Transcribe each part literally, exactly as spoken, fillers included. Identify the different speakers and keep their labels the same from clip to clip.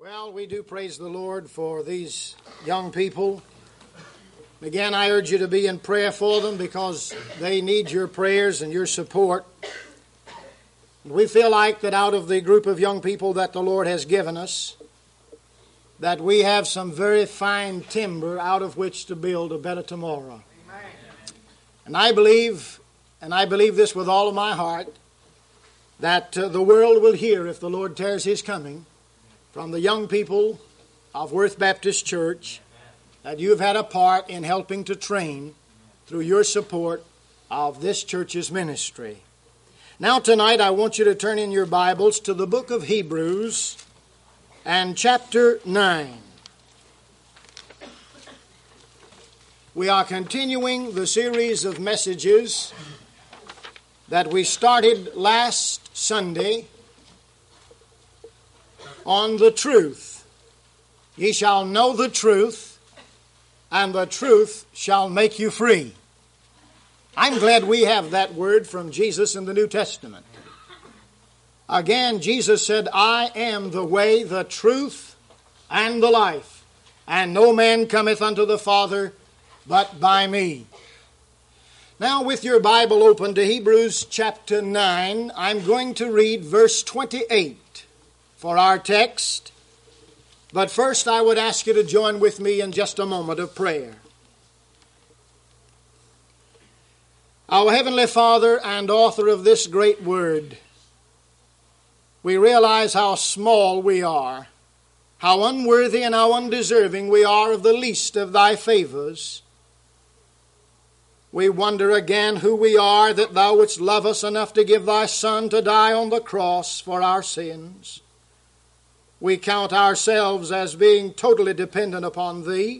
Speaker 1: Well, we do praise the Lord for these young people. Again, I urge you to be in prayer for them because they need your prayers and your support. We feel like that out of the group of young people that the Lord has given us, that we have some very fine timber out of which to build a better tomorrow. Amen. And I believe, and I believe this with all of my heart, that uh, the world will hear if the Lord tarries His coming from the young people of Worth Baptist Church, that you have had a part in helping to train through your support of this church's ministry. Now tonight I want you to turn in your Bibles to the book of Hebrews and chapter nine. We are continuing the series of messages that we started last Sunday on the truth. Ye shall know the truth, and the truth shall make you free. I'm glad we have that word from Jesus in the New Testament. Again, Jesus said, I am the way, the truth, and the life, and no man cometh unto the Father but by me. Now, with your Bible open to Hebrews chapter nine, I'm going to read verse twenty-eight for our text. But first, I would ask you to join with me in just a moment of prayer. Our Heavenly Father and author of this great word, we realize how small we are, how unworthy and how undeserving we are of the least of Thy favors. We wonder again who we are that Thou wouldst love us enough to give Thy Son to die on the cross for our sins. We count ourselves as being totally dependent upon Thee.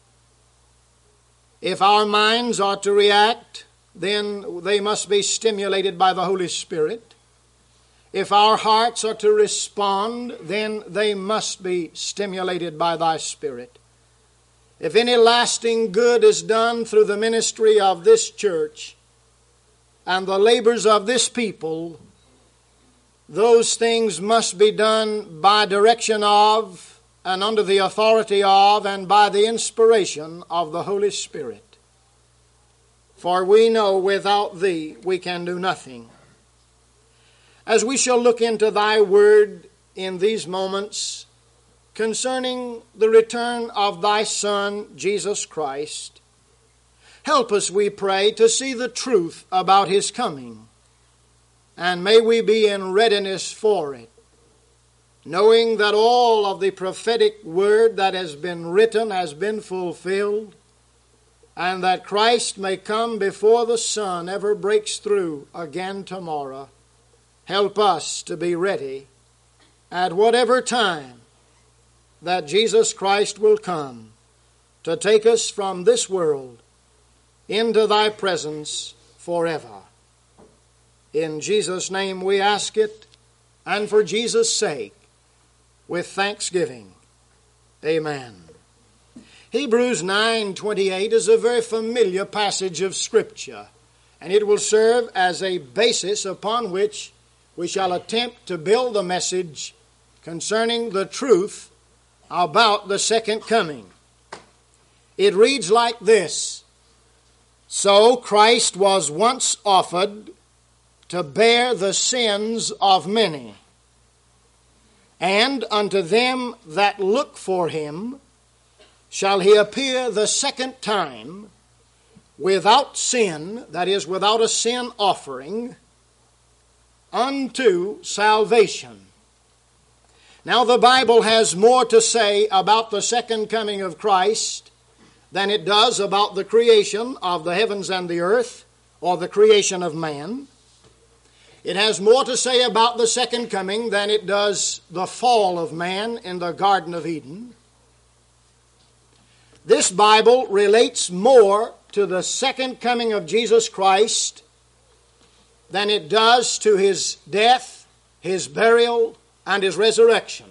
Speaker 1: If our minds are to react, then they must be stimulated by the Holy Spirit. If our hearts are to respond, then they must be stimulated by Thy Spirit. If any lasting good is done through the ministry of this church and the labors of this people, those things must be done by direction of and under the authority of and by the inspiration of the Holy Spirit. For we know without Thee we can do nothing. As we shall look into Thy word in these moments concerning the return of Thy Son, Jesus Christ, help us, we pray, to see the truth about His coming. And may we be in readiness for it, knowing that all of the prophetic word that has been written has been fulfilled, and that Christ may come before the sun ever breaks through again tomorrow. Help us to be ready at whatever time that Jesus Christ will come to take us from this world into Thy presence forever. In Jesus' name we ask it, and for Jesus' sake, with thanksgiving. Amen. Hebrews nine twenty-eight is a very familiar passage of Scripture, and it will serve as a basis upon which we shall attempt to build the message concerning the truth about the second coming. It reads like this: So Christ was once offered to bear the sins of many, and unto them that look for Him shall He appear the second time without sin, that is, without a sin offering, unto salvation. Now the Bible has more to say about the second coming of Christ than it does about the creation of the heavens and the earth, or the creation of man. It has more to say about the second coming than it does the fall of man in the Garden of Eden. This Bible relates more to the second coming of Jesus Christ than it does to His death, His burial, and His resurrection.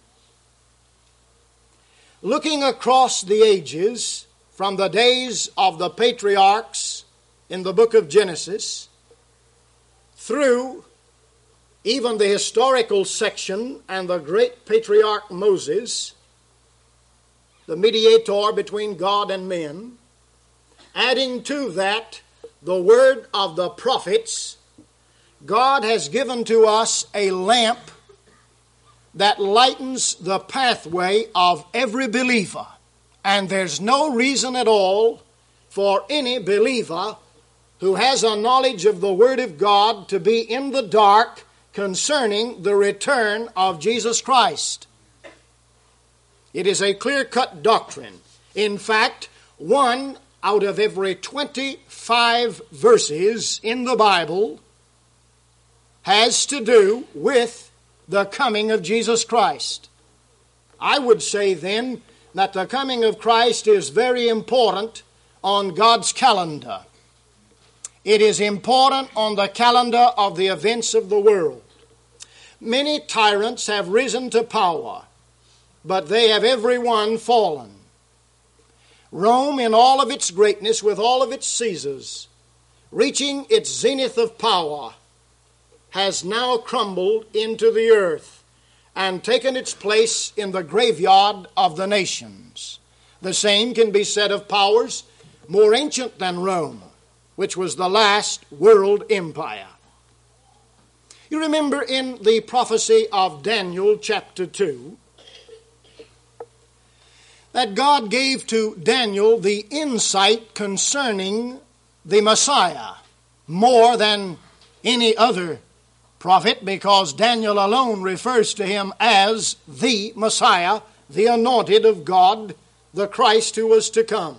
Speaker 1: Looking across the ages, from the days of the patriarchs in the book of Genesis, through even the historical section and the great patriarch Moses, the mediator between God and men, adding to that the word of the prophets, God has given to us a lamp that lightens the pathway of every believer. And there's no reason at all for any believer who has a knowledge of the Word of God to be in the dark concerning the return of Jesus Christ. It is a clear-cut doctrine. In fact, one out of every twenty-five verses in the Bible has to do with the coming of Jesus Christ. I would say then that the coming of Christ is very important on God's calendar. It is important on the calendar of the events of the world. Many tyrants have risen to power, but they have every one fallen. Rome, in all of its greatness, with all of its Caesars, reaching its zenith of power, has now crumbled into the earth and taken its place in the graveyard of the nations. The same can be said of powers more ancient than Rome, which was the last world empire. You remember in the prophecy of Daniel chapter two, that God gave to Daniel the insight concerning the Messiah more than any other prophet, because Daniel alone refers to him as the Messiah, the anointed of God, the Christ who was to come.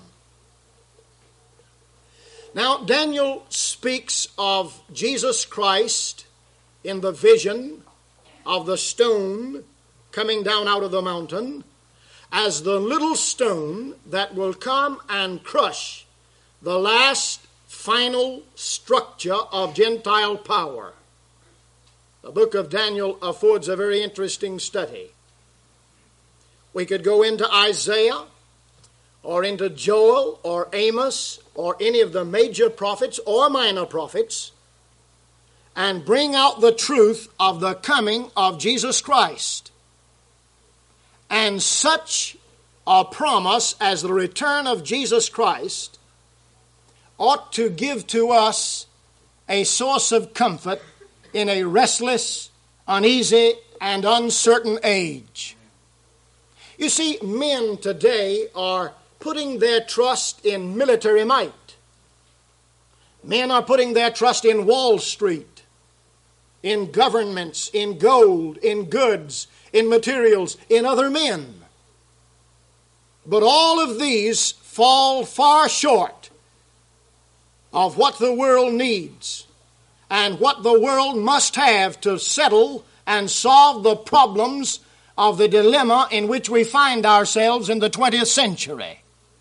Speaker 1: Now, Daniel speaks of Jesus Christ in the vision of the stone coming down out of the mountain as the little stone that will come and crush the last final structure of Gentile power. The book of Daniel affords a very interesting study. We could go into Isaiah or into Joel or Amos or any of the major prophets or minor prophets and bring out the truth of the coming of Jesus Christ. And such a promise as the return of Jesus Christ ought to give to us a source of comfort in a restless, uneasy, and uncertain age. You see, men today are putting their trust in military might. Men are putting their trust in Wall Street, in governments, in gold, in goods, in materials, in other men. But all of these fall far short of what the world needs and what the world must have to settle and solve the problems of the dilemma in which we find ourselves in the twentieth century.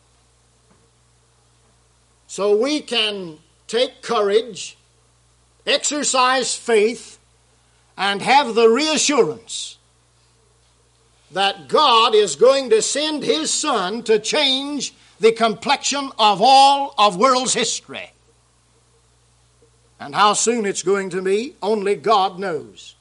Speaker 1: So we can take courage, exercise faith, and have the reassurance that God is going to send His Son to change the complexion of all of world's history. And how soon it's going to be, only God knows.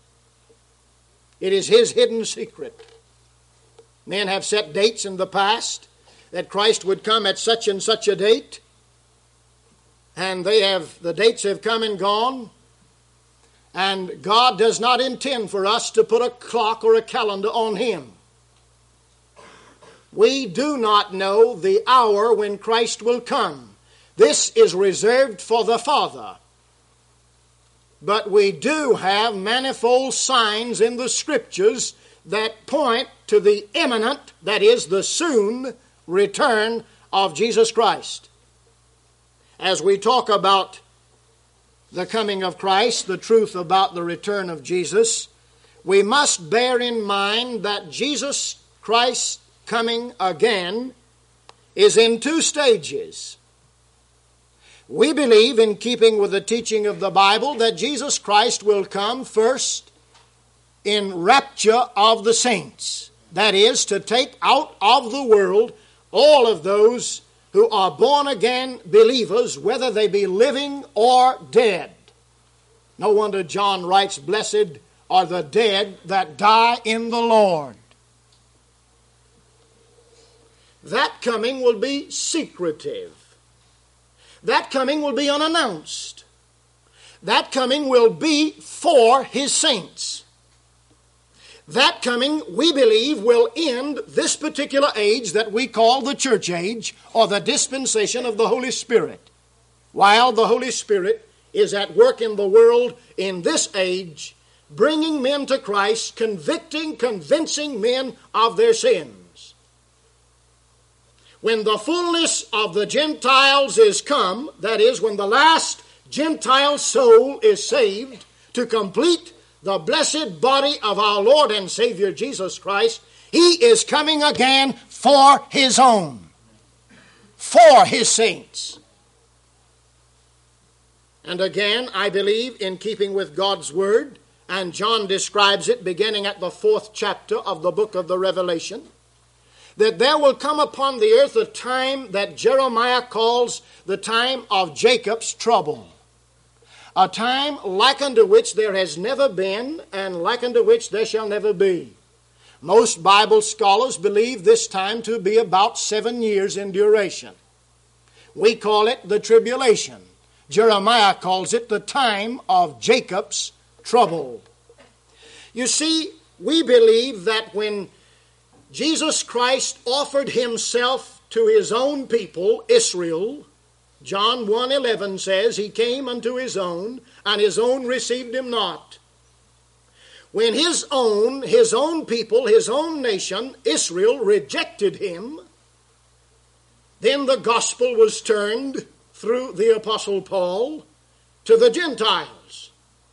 Speaker 1: It is His hidden secret. Men have set dates in the past that Christ would come at such and such a date, and they have the dates have come and gone, and God does not intend for us to put a clock or a calendar on Him. We do not know the hour when Christ will come. This is reserved for the Father. But we do have manifold signs in the Scriptures that point to the imminent, that is, the soon return of Jesus Christ. As we talk about the coming of Christ, the truth about the return of Jesus, we must bear in mind that Jesus Christ's coming again is in two stages. We believe, in keeping with the teaching of the Bible, that Jesus Christ will come first in rapture of the saints. That is, to take out of the world all of those who are born-again believers, whether they be living or dead. No wonder John writes, "Blessed are the dead that die in the Lord." That coming will be secretive. That coming will be unannounced. That coming will be for His saints. That coming, we believe, will end this particular age that we call the church age, or the dispensation of the Holy Spirit. While the Holy Spirit is at work in the world in this age, bringing men to Christ, convicting, convincing men of their sins. When the fullness of the Gentiles is come, that is, when the last Gentile soul is saved to complete the blessed body of our Lord and Savior Jesus Christ, He is coming again for His own, for His saints. And again, I believe, in keeping with God's Word, and John describes it beginning at the fourth chapter of the book of the Revelation, that there will come upon the earth a time that Jeremiah calls the time of Jacob's trouble. A time like unto which there has never been, and like unto which there shall never be. Most Bible scholars believe this time to be about seven years in duration. We call it the tribulation. Jeremiah calls it the time of Jacob's trouble. You see, we believe that when Jesus Christ offered Himself to His own people, Israel, John one eleven says, He came unto His own, and His own received Him not. When His own, His own people, His own nation, Israel, rejected Him, then the gospel was turned through the Apostle Paul to the Gentiles.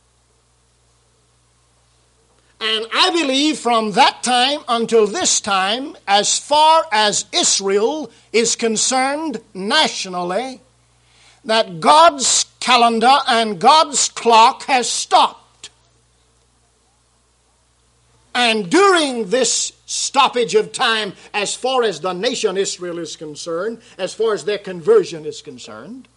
Speaker 1: And I believe from that time until this time, as far as Israel is concerned nationally, that God's calendar and God's clock has stopped. And during this stoppage of time, as far as the nation Israel is concerned, as far as their conversion is concerned,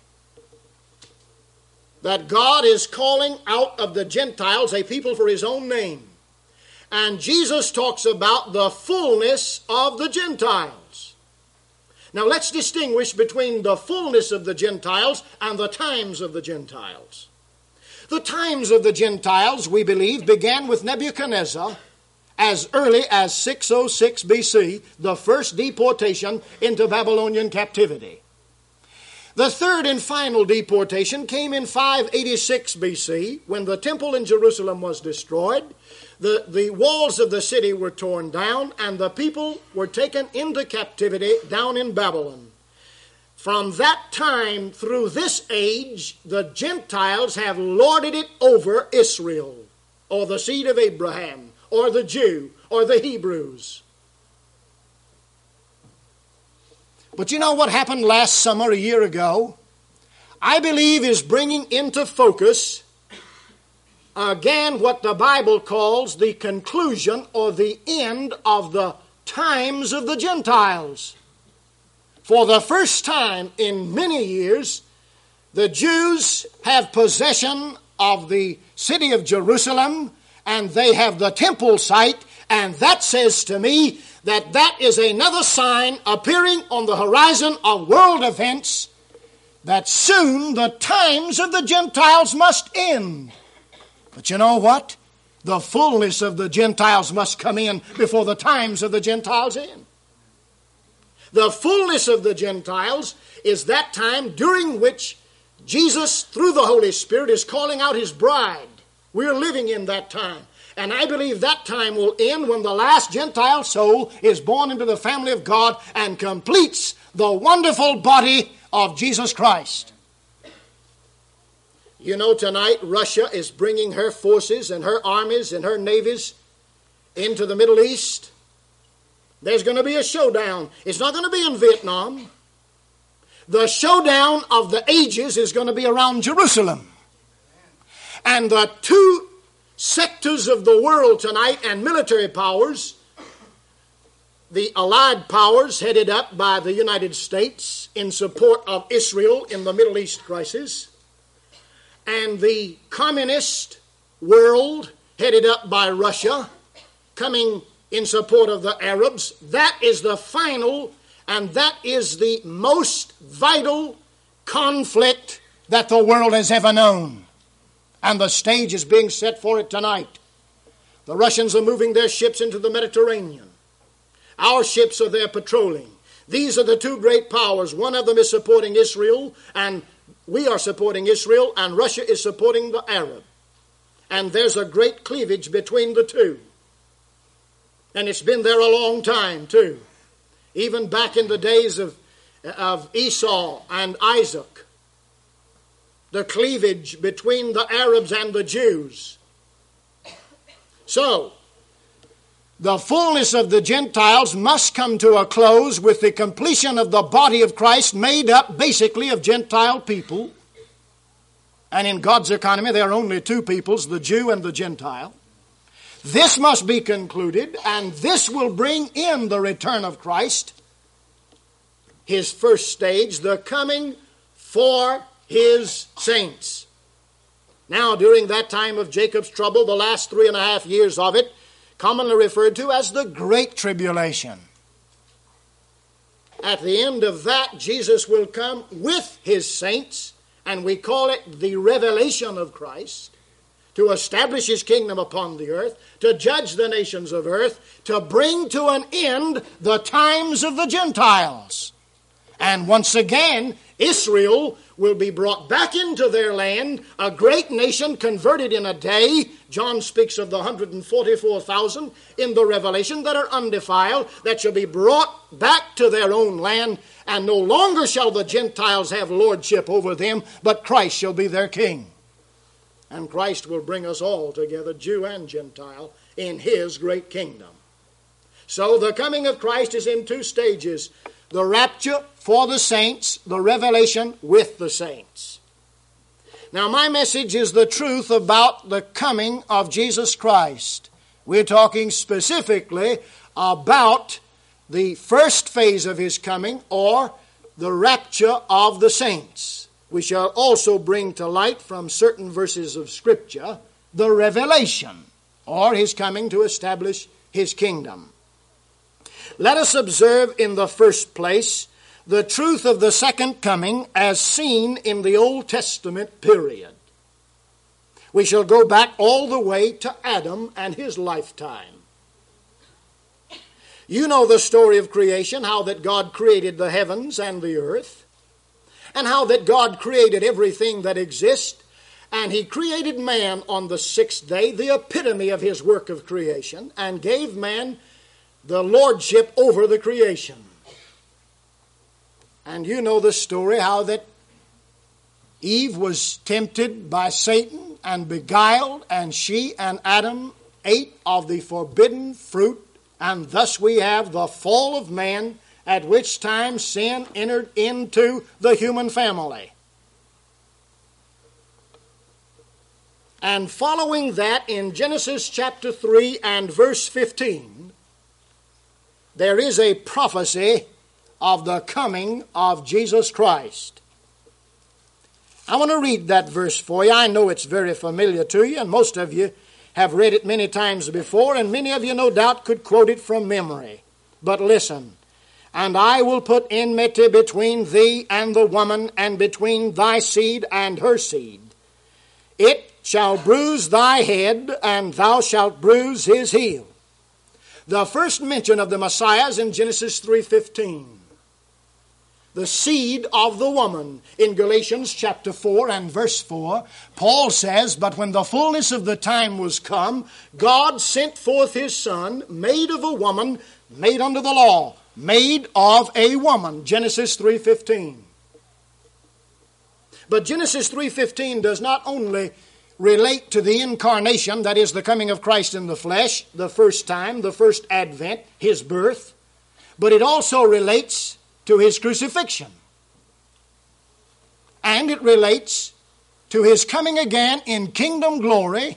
Speaker 1: that God is calling out of the Gentiles a people for His own name. And Jesus talks about the fullness of the Gentiles. Now let's distinguish between the fullness of the Gentiles and the times of the Gentiles. The times of the Gentiles, we believe, began with Nebuchadnezzar as early as six oh six B C, the first deportation into Babylonian captivity. The third and final deportation came in five eighty-six B C, when the temple in Jerusalem was destroyed, the, the walls of the city were torn down, and the people were taken into captivity down in Babylon. From that time through this age, the Gentiles have lorded it over Israel, or the seed of Abraham, or the Jew, or the Hebrews. But you know what happened last summer, a year ago? I believe is bringing into focus again what the Bible calls the conclusion or the end of the times of the Gentiles. For the first time in many years, the Jews have possession of the city of Jerusalem, and they have the temple site, and that says to me that that is another sign appearing on the horizon of world events that soon the times of the Gentiles must end. But you know what? The fullness of the Gentiles must come in before the times of the Gentiles end. The fullness of the Gentiles is that time during which Jesus, through the Holy Spirit, is calling out His bride. We're living in that time. And I believe that time will end when the last Gentile soul is born into the family of God and completes the wonderful body of Jesus Christ. You know, tonight Russia is bringing her forces and her armies and her navies into the Middle East. There's going to be a showdown. It's not going to be in Vietnam. The showdown of the ages is going to be around Jerusalem. And the two sectors of the world tonight and military powers, the Allied powers headed up by the United States in support of Israel in the Middle East crisis, and the communist world headed up by Russia coming in support of the Arabs. That is the final and that is the most vital conflict that the world has ever known. And the stage is being set for it tonight. The Russians are moving their ships into the Mediterranean. Our ships are there patrolling. These are the two great powers. One of them is supporting Israel, and we are supporting Israel, and Russia is supporting the Arab. And there's a great cleavage between the two. And it's been there a long time, too. Even back in the days of, of Esau and Isaac. The cleavage between the Arabs and the Jews. So, the fullness of the Gentiles must come to a close with the completion of the body of Christ, made up basically of Gentile people. And in God's economy, there are only two peoples, the Jew and the Gentile. This must be concluded, and this will bring in the return of Christ, his first stage, the coming for his saints. Now, during that time of Jacob's trouble, the last three and a half years of it, commonly referred to as the Great Tribulation. At the end of that, Jesus will come with his saints, and we call it the revelation of Christ, to establish his kingdom upon the earth, to judge the nations of earth, to bring to an end the times of the Gentiles. And once again, Israel will be brought back into their land, a great nation converted in a day. John speaks of the one hundred forty-four thousand in the Revelation that are undefiled, that shall be brought back to their own land, and no longer shall the Gentiles have lordship over them, but Christ shall be their king. And Christ will bring us all together, Jew and Gentile, in his great kingdom. So the coming of Christ is in two stages. The rapture for the saints, the revelation with the saints. Now my message is the truth about the coming of Jesus Christ. We're talking specifically about the first phase of his coming, or the rapture of the saints. We shall also bring to light from certain verses of Scripture the revelation, or his coming to establish his kingdom. Let us observe in the first place the truth of the second coming as seen in the Old Testament period. We shall go back all the way to Adam and his lifetime. You know the story of creation, how that God created the heavens and the earth, and how that God created everything that exists, and he created man on the sixth day, the epitome of his work of creation, and gave man the lordship over the creation. And you know the story, how that Eve was tempted by Satan and beguiled, and she and Adam ate of the forbidden fruit, and thus we have the fall of man, at which time sin entered into the human family. And following that, in Genesis chapter three and verse fifteen, there is a prophecy of the coming of Jesus Christ. I want to read that verse for you. I know it's very familiar to you, and most of you have read it many times before, and many of you no doubt could quote it from memory. But listen. And I will put enmity between thee and the woman, and between thy seed and her seed. It shall bruise thy head, and thou shalt bruise his heel. The first mention of the Messiah is in Genesis three fifteen. The seed of the woman. In Galatians chapter four and verse four, Paul says, But when the fullness of the time was come, God sent forth his Son, made of a woman, made under the law, made of a woman. Genesis three fifteen. But Genesis three fifteen does not only relate to the incarnation, that is the coming of Christ in the flesh, the first time, the first advent, his birth, but it also relates to his crucifixion. And it relates to his coming again in kingdom glory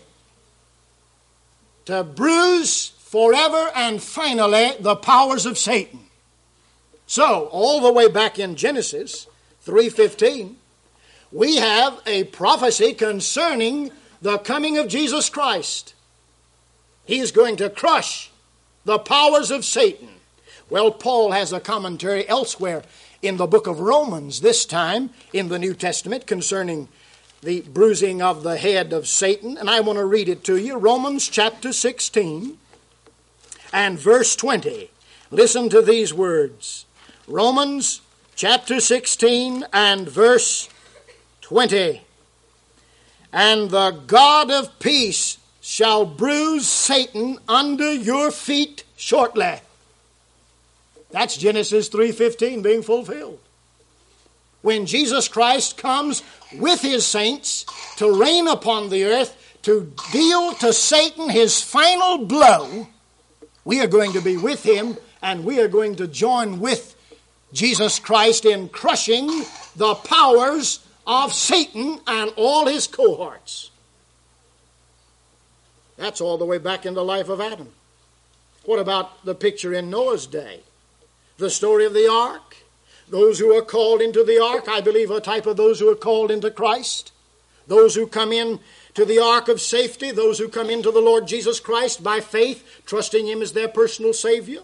Speaker 1: to bruise forever and finally the powers of Satan. So, all the way back in Genesis three fifteen, we have a prophecy concerning the coming of Jesus Christ. He is going to crush the powers of Satan. Well, Paul has a commentary elsewhere in the book of Romans, this time in the New Testament, concerning the bruising of the head of Satan. And I want to read it to you. Romans chapter sixteen and verse twenty. Listen to these words. Romans chapter sixteen and verse twenty. And the God of peace shall bruise Satan under your feet shortly. That's Genesis three fifteen being fulfilled. When Jesus Christ comes with his saints to reign upon the earth, to deal to Satan his final blow, we are going to be with him, and we are going to join with Jesus Christ in crushing the powers of Satan and all his cohorts. That's all the way back in the life of Adam. What about the picture in Noah's day? The story of the ark. Those who are called into the ark, I believe, are a type of those who are called into Christ. Those who come in to the ark of safety, those who come into the Lord Jesus Christ by faith, trusting him as their personal Savior.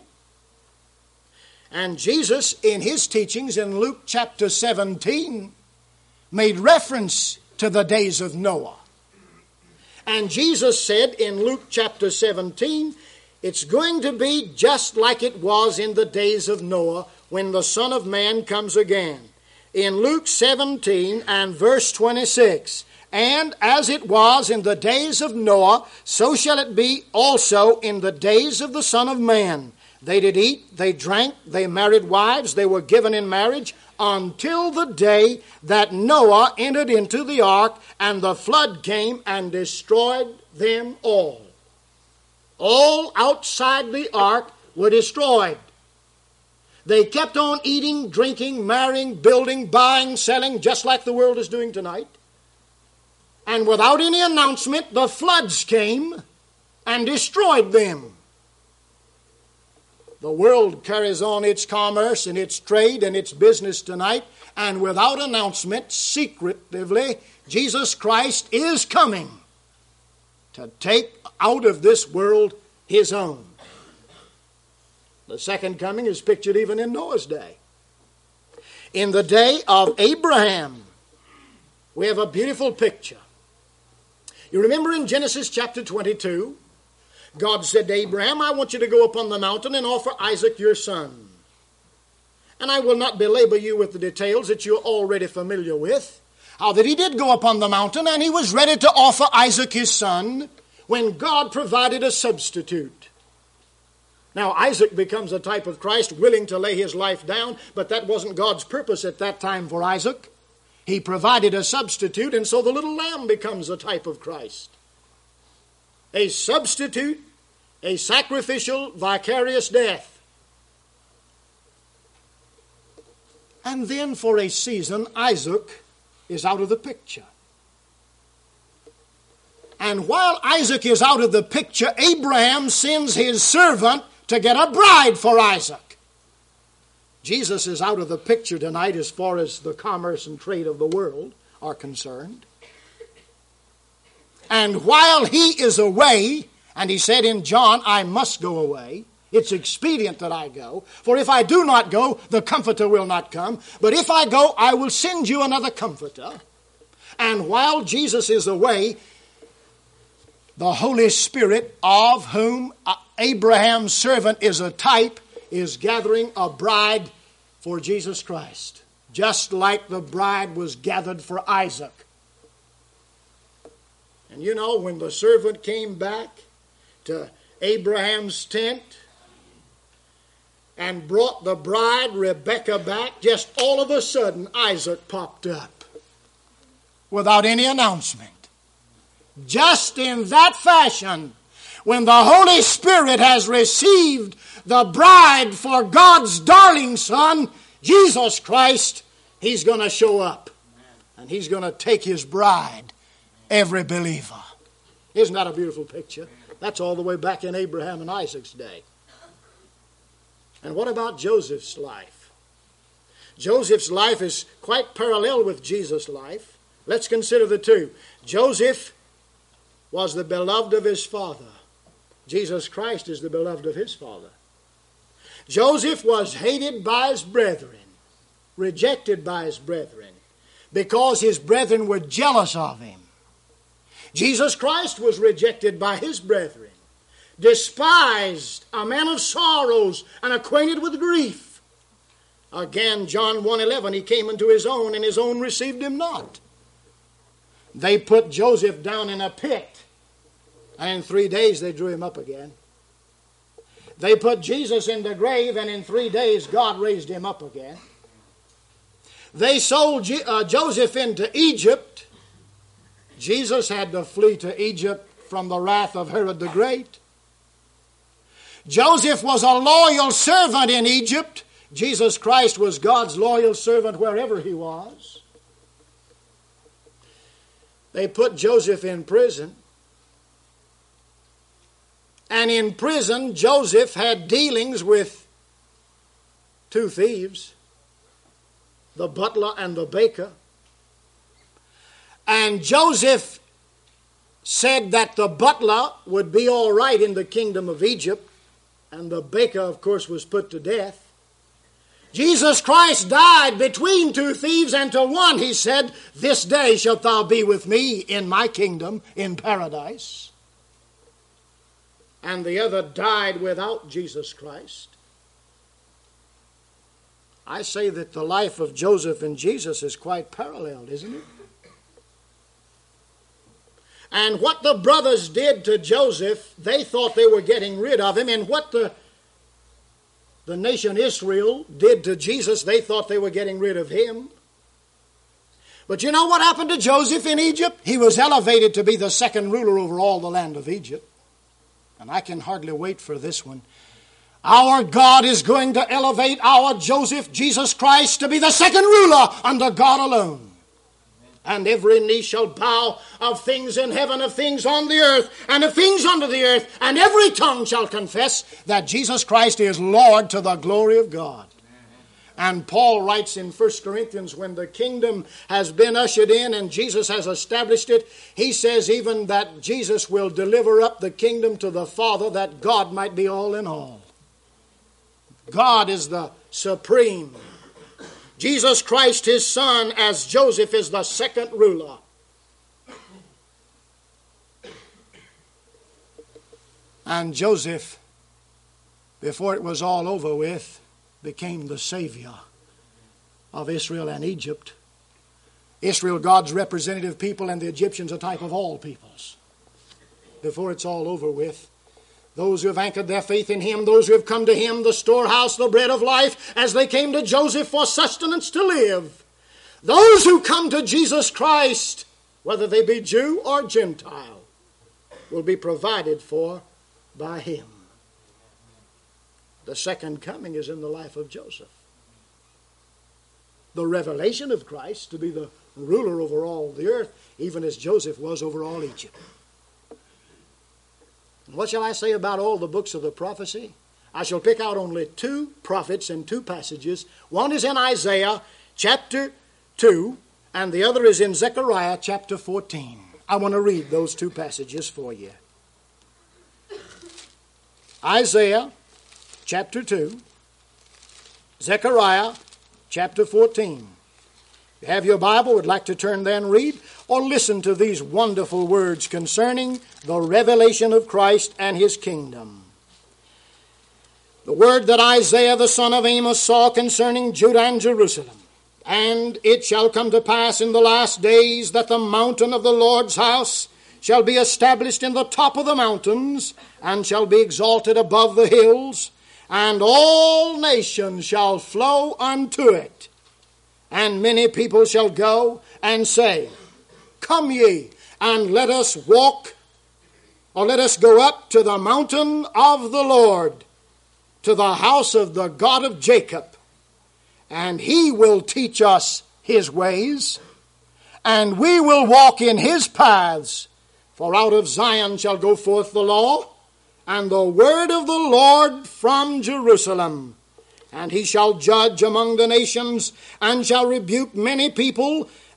Speaker 1: And Jesus, in his teachings in Luke chapter seventeen, made reference to the days of Noah. And Jesus said in Luke chapter seventeen, it's going to be just like it was in the days of Noah when the Son of Man comes again. In Luke seventeen and verse twenty-six, and as it was in the days of Noah, so shall it be also in the days of the Son of Man. They did eat, they drank, they married wives, they were given in marriage, until the day that Noah entered into the ark, and the flood came and destroyed them all. All outside the ark were destroyed. They kept on eating, drinking, marrying, building, buying, selling, just like the world is doing tonight. And without any announcement, the floods came and destroyed them. The world carries on its commerce and its trade and its business tonight, and without announcement, secretively, Jesus Christ is coming to take out of this world his own. The second coming is pictured even in Noah's day. In the day of Abraham, we have a beautiful picture. You remember in Genesis chapter twenty-two, God said to Abraham, I want you to go up on the mountain and offer Isaac your son. And I will not belabor you with the details that you're already familiar with. How that he did go up on the mountain and he was ready to offer Isaac his son when God provided a substitute. Now Isaac becomes a type of Christ, willing to lay his life down, but that wasn't God's purpose at that time for Isaac. He provided a substitute, and so the little lamb becomes a type of Christ. A substitute, a sacrificial, vicarious death. And then for a season, Isaac is out of the picture. And while Isaac is out of the picture, Abraham sends his servant to get a bride for Isaac. Jesus is out of the picture tonight as far as the commerce and trade of the world are concerned. And while he is away, and he said in John, I must go away. It's expedient that I go. For if I do not go, the Comforter will not come. But if I go, I will send you another Comforter. And while Jesus is away, the Holy Spirit, of whom Abraham's servant is a type, is gathering a bride for Jesus Christ. Just like the bride was gathered for Isaac. And you know, when the servant came back to Abraham's tent and brought the bride, Rebekah, back, just all of a sudden Isaac popped up without any announcement. Just in that fashion, when the Holy Spirit has received the bride for God's darling Son, Jesus Christ, he's going to show up. And he's going to take his bride, every believer. Isn't that a beautiful picture? That's all the way back in Abraham and Isaac's day. And what about Joseph's life? Joseph's life is quite parallel with Jesus' life. Let's consider the two. Joseph was the beloved of his father. Jesus Christ is the beloved of his father. Joseph was hated by his brethren, rejected by his brethren, because his brethren were jealous of him. Jesus Christ was rejected by his brethren, despised, a man of sorrows, and acquainted with grief. Again, John one eleven, he came unto his own, and his own received him not. They put Joseph down in a pit, and in three days they drew him up again. They put Jesus in the grave, and in three days God raised him up again. They sold Je- uh, Joseph into Egypt. Jesus had to flee to Egypt from the wrath of Herod the Great. Joseph was a loyal servant in Egypt. Jesus Christ was God's loyal servant wherever he was. They put Joseph in prison. And in prison, Joseph had dealings with two thieves, the butler and the baker. And Joseph said that the butler would be all right in the kingdom of Egypt, and the baker, of course, was put to death. Jesus Christ died between two thieves, and to one he said, "This day shalt thou be with me in my kingdom in paradise." And the other died without Jesus Christ. I say that the life of Joseph and Jesus is quite paralleled, isn't it? And what the brothers did to Joseph, they thought they were getting rid of him. And what the, the nation Israel did to Jesus, they thought they were getting rid of him. But you know what happened to Joseph in Egypt? He was elevated to be the second ruler over all the land of Egypt. And I can hardly wait for this one. Our God is going to elevate our Joseph, Jesus Christ, to be the second ruler under God alone. And every knee shall bow, of things in heaven, of things on the earth, and of things under the earth, and every tongue shall confess that Jesus Christ is Lord, to the glory of God. And Paul writes in First Corinthians, when the kingdom has been ushered in and Jesus has established it, he says even that Jesus will deliver up the kingdom to the Father, that God might be all in all. God is the supreme. Jesus Christ, his Son, as Joseph, is the second ruler. And Joseph, before it was all over with, became the Savior of Israel and Egypt. Israel, God's representative people, and the Egyptians, a type of all peoples. Before it's all over with, those who have anchored their faith in him, those who have come to him, the storehouse, the bread of life, as they came to Joseph for sustenance to live. Those who come to Jesus Christ, whether they be Jew or Gentile, will be provided for by him. The second coming is in the life of Joseph. The revelation of Christ to be the ruler over all the earth, even as Joseph was over all Egypt. And what shall I say about all the books of the prophecy? I shall pick out only two prophets and two passages. One is in Isaiah chapter two, and the other is in Zechariah chapter fourteen. I want to read those two passages for you. Isaiah chapter two, Zechariah chapter fourteen. If you have your Bible, would like to turn there and read, or listen to these wonderful words concerning the revelation of Christ and his kingdom. The word that Isaiah the son of Amos saw concerning Judah and Jerusalem. And it shall come to pass in the last days that the mountain of the Lord's house shall be established in the top of the mountains, and shall be exalted above the hills, and all nations shall flow unto it. And many people shall go and say, Come ye, and let us walk, or let us go up to the mountain of the Lord, to the house of the God of Jacob. And he will teach us his ways, and we will walk in his paths. For out of Zion shall go forth the law, and the word of the Lord from Jerusalem. And he shall judge among the nations, and shall rebuke many people,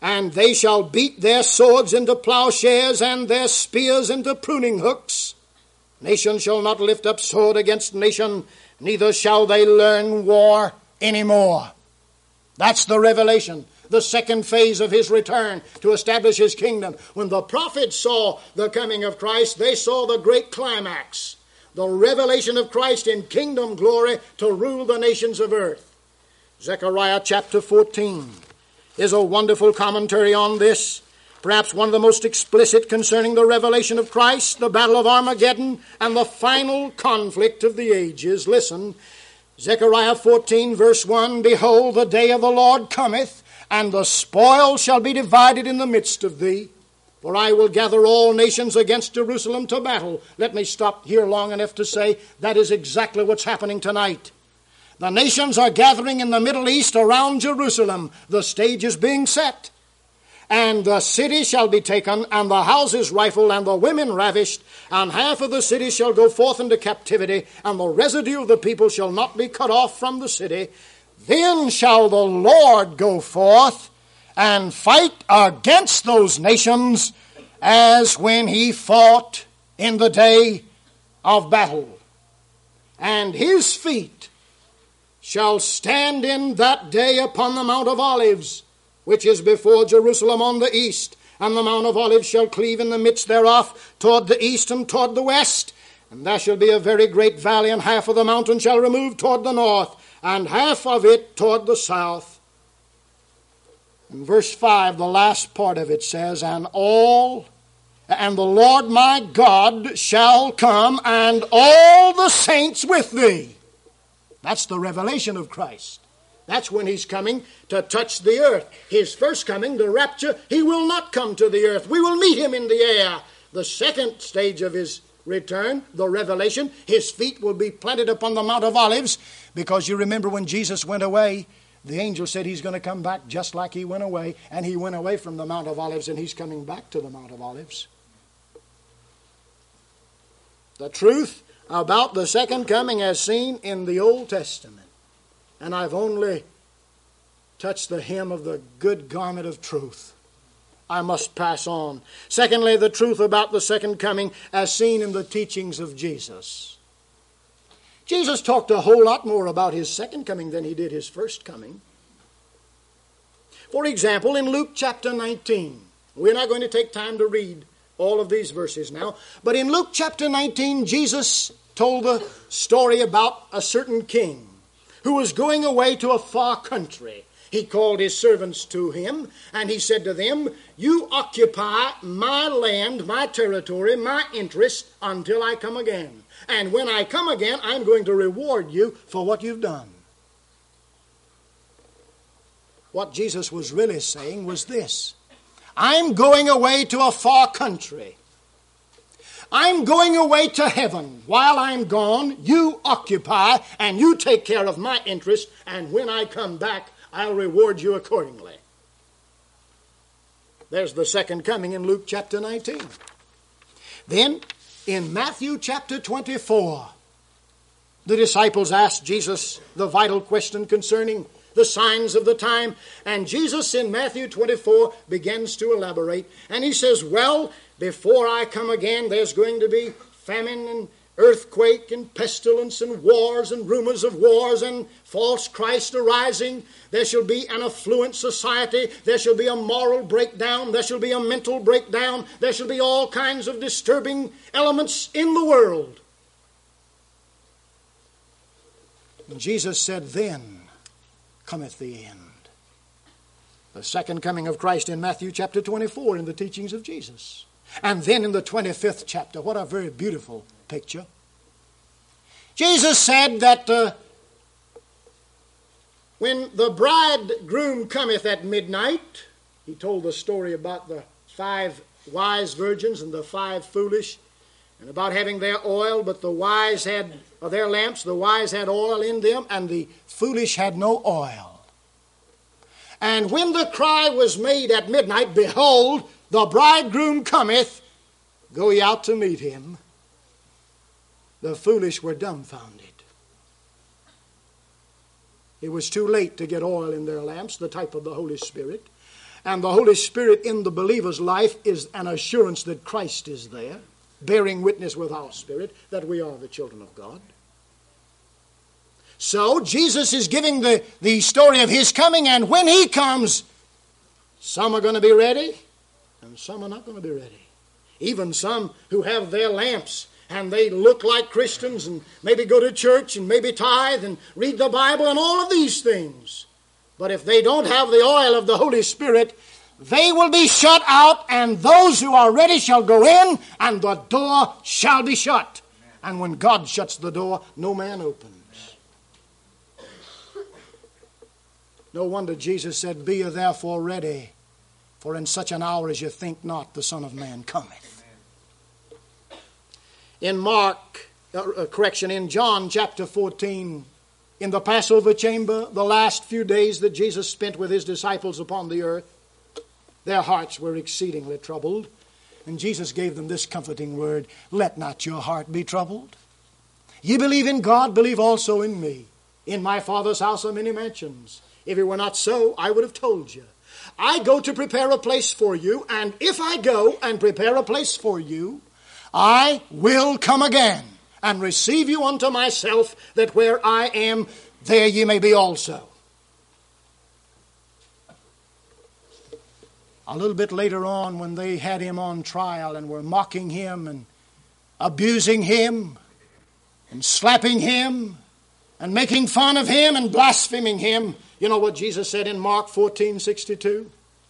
Speaker 1: And they shall beat their swords into plowshares and their spears into pruning hooks. Nation shall not lift up sword against nation, neither shall they learn war anymore. That's the revelation, the second phase of his return to establish his kingdom. When the prophets saw the coming of Christ, they saw the great climax, the revelation of Christ in kingdom glory to rule the nations of earth. Zechariah chapter fourteen is a wonderful commentary on this, perhaps one of the most explicit concerning the revelation of Christ, the battle of Armageddon, and the final conflict of the ages. Listen, Zechariah fourteen verse one, Behold, the day of the Lord cometh, and the spoil shall be divided in the midst of thee. For I will gather all nations against Jerusalem to battle. Let me stop here long enough to say that is exactly what's happening tonight. The nations are gathering in the Middle East around Jerusalem. The stage is being set. And the city shall be taken, and the houses rifled, and the women ravished, and half of the city shall go forth into captivity, and the residue of the people shall not be cut off from the city. Then shall the Lord go forth and fight against those nations as when he fought in the day of battle. And his feet shall stand in that day upon the Mount of Olives, which is before Jerusalem on the east. And the Mount of Olives shall cleave in the midst thereof toward the east and toward the west. And there shall be a very great valley, and half of the mountain shall remove toward the north, and half of it toward the south. In verse five, the last part of it says, And all, and the Lord my God shall come, and all the saints with thee. That's the revelation of Christ. That's when he's coming to touch the earth. His first coming, the rapture, he will not come to the earth. We will meet him in the air. The second stage of his return, the revelation, his feet will be planted upon the Mount of Olives, because you remember when Jesus went away, the angel said he's going to come back just like he went away, and he went away from the Mount of Olives, and he's coming back to the Mount of Olives. The truth about the second coming as seen in the Old Testament, and I've only touched the hem of the good garment of truth. I must pass on. Secondly, the truth about the second coming as seen in the teachings of Jesus. Jesus talked a whole lot more about his second coming than he did his first coming. For example, in Luke chapter nineteen, we're not going to take time to read all of these verses now, but in Luke chapter nineteen, Jesus told the story about a certain king who was going away to a far country. He called his servants to him, and he said to them, You occupy my land, my territory, my interest, until I come again. And when I come again, I'm going to reward you for what you've done. What Jesus was really saying was this: I'm going away to a far country. I'm going away to heaven. While I'm gone, you occupy and you take care of my interest, and when I come back, I'll reward you accordingly. There's the second coming in Luke chapter nineteen. Then, in Matthew chapter twenty-four, the disciples asked Jesus the vital question concerning the signs of the time. And Jesus in Matthew twenty-four begins to elaborate. And he says, well, before I come again, there's going to be famine and earthquake and pestilence and wars and rumors of wars and false Christ arising. There shall be an affluent society. There shall be a moral breakdown. There shall be a mental breakdown. There shall be all kinds of disturbing elements in the world. And Jesus said, then cometh the end. The second coming of Christ in Matthew chapter twenty-four in the teachings of Jesus. And then in the twenty-fifth chapter, what a very beautiful picture. Jesus said that uh, when the bridegroom cometh at midnight, he told the story about the five wise virgins and the five foolish, and about having their oil, but the wise had, or their lamps, the wise had oil in them, and the foolish had no oil. And when the cry was made at midnight, behold, the bridegroom cometh, go ye out to meet him. The foolish were dumbfounded. It was too late to get oil in their lamps, the type of the Holy Spirit. And the Holy Spirit in the believer's life is an assurance that Christ is there, bearing witness with our spirit that we are the children of God. So Jesus is giving the, the story of His coming, and when He comes, some are going to be ready and some are not going to be ready. Even some who have their lamps and they look like Christians and maybe go to church and maybe tithe and read the Bible and all of these things. But if they don't have the oil of the Holy Spirit, they will be shut out, and those who are ready shall go in, and the door shall be shut. And when God shuts the door, no man opens. No wonder Jesus said, "Be ye therefore ready, for in such an hour as you think not, the Son of Man cometh." In Mark, uh, correction, in John chapter fourteen, in the Passover chamber, the last few days that Jesus spent with His disciples upon the earth, their hearts were exceedingly troubled. And Jesus gave them this comforting word, "Let not your heart be troubled. Ye believe in God, believe also in me. In my Father's house are many mansions. If it were not so, I would have told you. I go to prepare a place for you, and if I go and prepare a place for you, I will come again and receive you unto myself, that where I am, there ye may be also." A little bit later on, when they had Him on trial and were mocking Him and abusing Him and slapping Him and making fun of Him and blaspheming Him, you know what Jesus said in Mark fourteen sixty-two?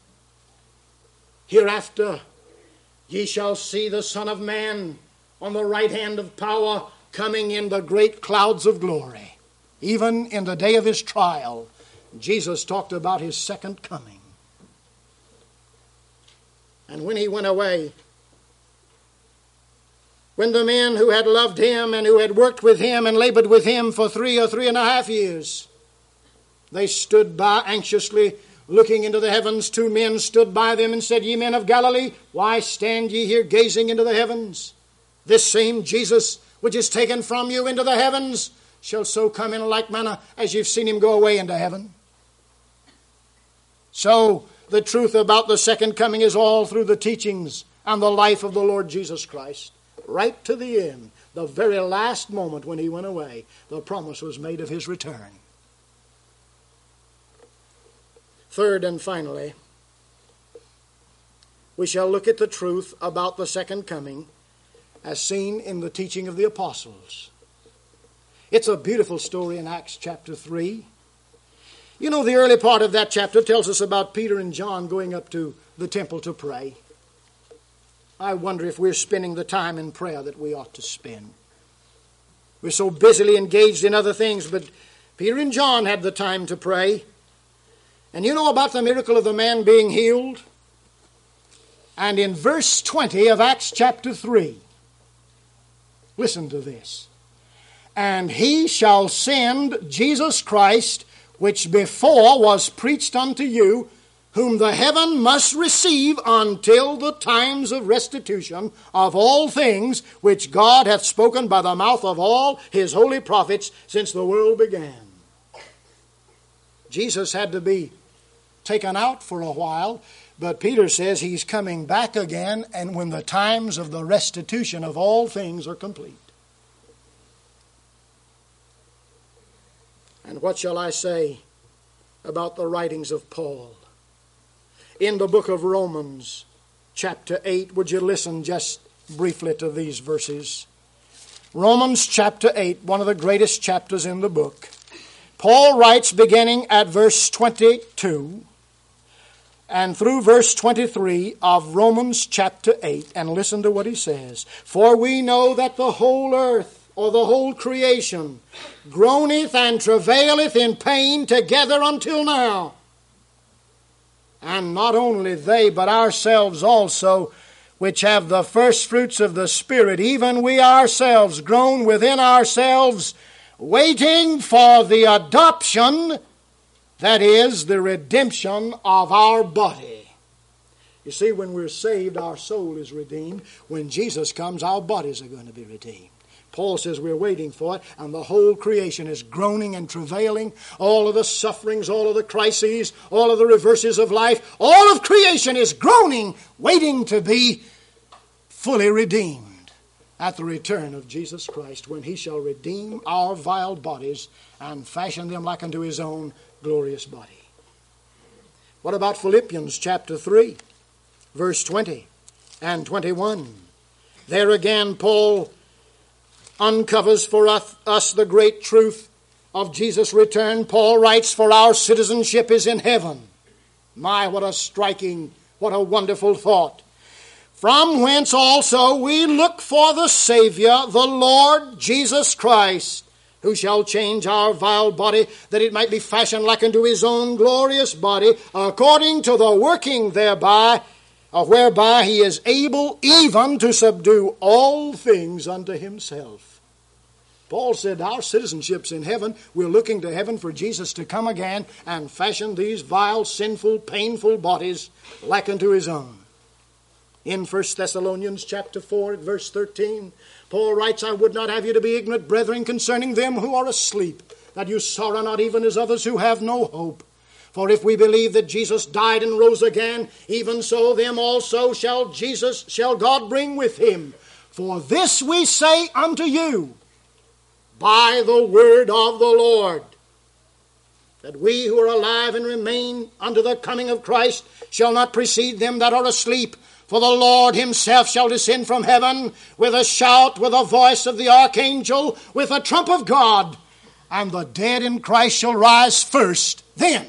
Speaker 1: "Hereafter ye shall see the Son of Man on the right hand of power, coming in the great clouds of glory." Even in the day of His trial, Jesus talked about His second coming. And when He went away, when the men who had loved Him and who had worked with Him and labored with Him for three or three and a half years, they stood by anxiously looking into the heavens, two men stood by them and said, "Ye men of Galilee, why stand ye here gazing into the heavens? This same Jesus which is taken from you into the heavens shall so come in like manner as you've seen Him go away into heaven." So the truth about the second coming is all through the teachings and the life of the Lord Jesus Christ. Right to the end, the very last moment when He went away, the promise was made of His return. Third and finally, we shall look at the truth about the second coming as seen in the teaching of the apostles. It's a beautiful story in Acts chapter three. You know, the early part of that chapter tells us about Peter and John going up to the temple to pray. I wonder if we're spending the time in prayer that we ought to spend. We're so busily engaged in other things, but Peter and John had the time to pray. And you know about the miracle of the man being healed? And in verse twenty of Acts chapter three, listen to this. "And He shall send Jesus Christ, which before was preached unto you, whom the heaven must receive until the times of restitution of all things, which God hath spoken by the mouth of all His holy prophets since the world began." Jesus had to be taken out for a while, but Peter says He's coming back again, and when the times of the restitution of all things are complete. And what shall I say about the writings of Paul? In the book of Romans, chapter eight, would you listen just briefly to these verses? Romans chapter eight, one of the greatest chapters in the book. Paul writes beginning at verse twenty-two and through verse twenty-three of Romans chapter eight, and listen to what he says. "For we know that the whole earth, or the whole creation, groaneth and travaileth in pain together until now. And not only they, but ourselves also, which have the first fruits of the Spirit, even we ourselves groan within ourselves, waiting for the adoption, that is, the redemption of our body." You see, when we're saved, our soul is redeemed. When Jesus comes, our bodies are going to be redeemed. Paul says we're waiting for it, and the whole creation is groaning and travailing. All of the sufferings, all of the crises, all of the reverses of life, all of creation is groaning, waiting to be fully redeemed at the return of Jesus Christ, when he shall redeem our vile bodies and fashion them like unto his own glorious body. What about Philippians chapter three, verse twenty and twenty-one? There again, Paul uncovers for us, us the great truth of Jesus' return. Paul writes, for our citizenship is in heaven. My, what a striking, what a wonderful thought. From whence also we look for the Savior, the Lord Jesus Christ, who shall change our vile body, that it might be fashioned like unto his own glorious body, according to the working thereby, uh, whereby he is able even to subdue all things unto himself. Paul said our citizenship's in heaven. We're looking to heaven for Jesus to come again and fashion these vile, sinful, painful bodies like unto his own. In First Thessalonians chapter four, at verse thirteen, Paul writes, I would not have you to be ignorant, brethren, concerning them who are asleep, that you sorrow not even as others who have no hope. For if we believe that Jesus died and rose again, even so them also shall Jesus, shall God bring with him. For this we say unto you, by the word of the Lord, that we who are alive and remain unto the coming of Christ shall not precede them that are asleep. For the Lord himself shall descend from heaven with a shout, with a voice of the archangel, with a trump of God, and the dead in Christ shall rise first. Then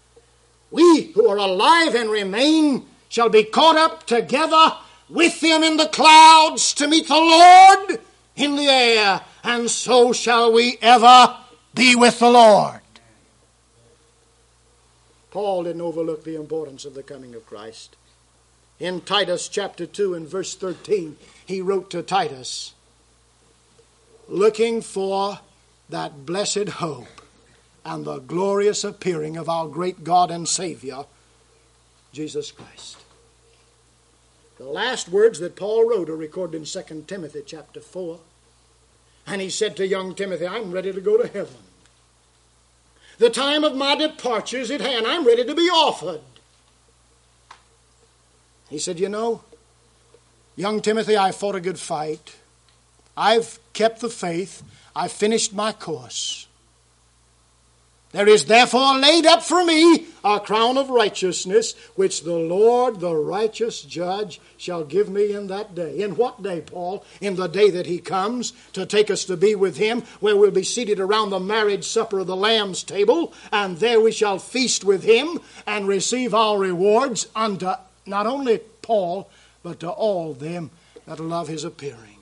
Speaker 1: we who are alive and remain shall be caught up together with them in the clouds to meet the Lord in the air, and so shall we ever be with the Lord. Paul didn't overlook the importance of the coming of Christ. In Titus chapter two and verse thirteen, he wrote to Titus, looking for that blessed hope and the glorious appearing of our great God and Savior, Jesus Christ. The last words that Paul wrote are recorded in Second Timothy chapter four. And he said to young Timothy, I'm ready to go to heaven. The time of my departure is at hand. I'm ready to be offered. He said, you know, young Timothy, I fought a good fight. I've kept the faith. I've finished my course. There is therefore laid up for me a crown of righteousness, which the Lord, the righteous judge, shall give me in that day. In what day, Paul? In the day that he comes to take us to be with him, where we'll be seated around the marriage supper of the Lamb's table, and there we shall feast with him and receive our rewards unto not only Paul, but to all them that love his appearing.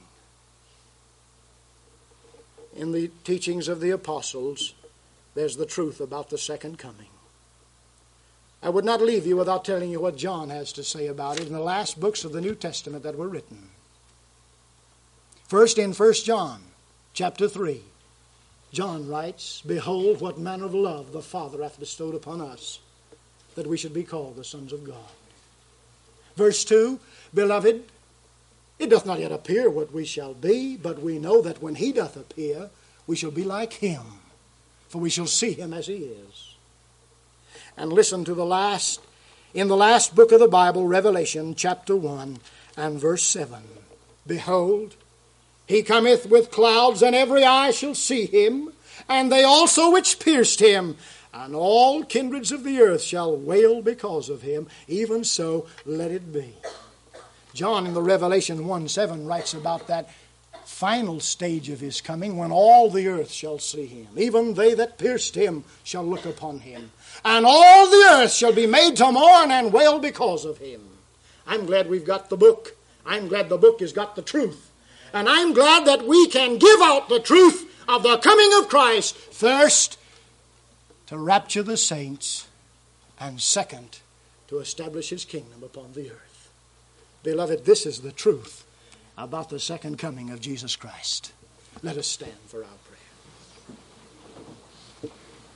Speaker 1: In the teachings of the apostles, there's the truth about the second coming. I would not leave you without telling you what John has to say about it in the last books of the New Testament that were written. First, in First John chapter three, John writes, behold, what manner of love the Father hath bestowed upon us, that we should be called the sons of God. Verse two, beloved, it doth not yet appear what we shall be, but we know that when he doth appear, we shall be like him, for we shall see him as he is. And listen to the last, in the last book of the Bible, Revelation chapter one and verse seven. Behold, he cometh with clouds, and every eye shall see him, and they also which pierced him, and all kindreds of the earth shall wail because of him. Even so, let it be. John in the Revelation one seven writes about that final stage of his coming, when all the earth shall see him. Even they that pierced him shall look upon him. And all the earth shall be made to mourn and wail because of him. I'm glad we've got the book. I'm glad the book has got the truth. And I'm glad that we can give out the truth of the coming of Christ. First, to rapture the saints, and second, to establish his kingdom upon the earth. Beloved, this is the truth about the second coming of Jesus Christ. Let us stand for our prayer.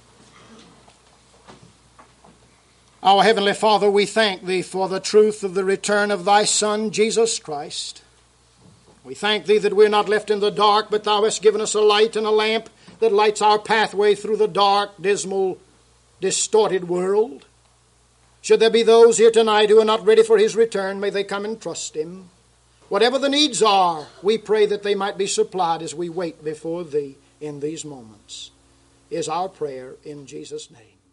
Speaker 1: Our Heavenly Father, we thank Thee for the truth of the return of Thy Son, Jesus Christ. We thank Thee that we're not left in the dark, but Thou hast given us a light and a lamp that lights our pathway through the dark, dismal, distorted world. Should there be those here tonight who are not ready for His return, may they come and trust Him. Whatever the needs are, we pray that they might be supplied as we wait before Thee in these moments, is our prayer in Jesus' name.